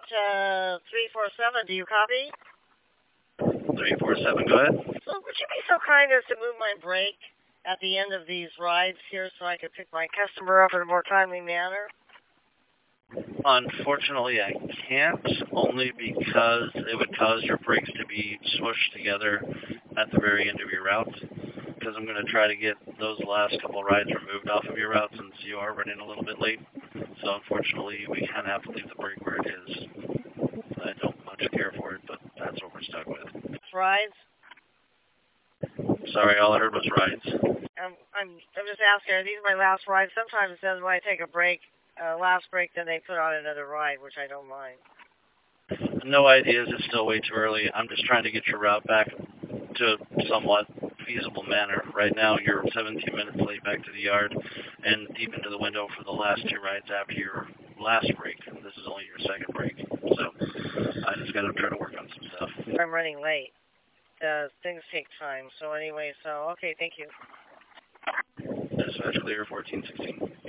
347, do you copy? 347, go ahead. So would you be so kind as to move my break at the end of these rides here so I could pick my customer up in a more timely manner? Unfortunately, I can't, only because it would cause your brakes to be smushed together at the very end of your route. Because I'm going to try to get those last couple rides removed off of your route since you are running a little bit late. So unfortunately, we kind of have to leave the brake where it is. I don't much care for it, but that's what we're stuck with. Rides? Sorry, all I heard was rides. I'm just asking, are these my last rides? Sometimes it says when I take a break, last break, then they put on another ride, which I don't mind. No ideas. It's still way too early. I'm just trying to get your route back to a somewhat feasible manner. Right now, you're 17 minutes late back to the yard and deep into the window for the last two rides after your last break. This is only your second break, so I just got to try to work on some stuff. I'm running late. Things take time. So anyway, okay, thank you. Dispatch clear, 1416.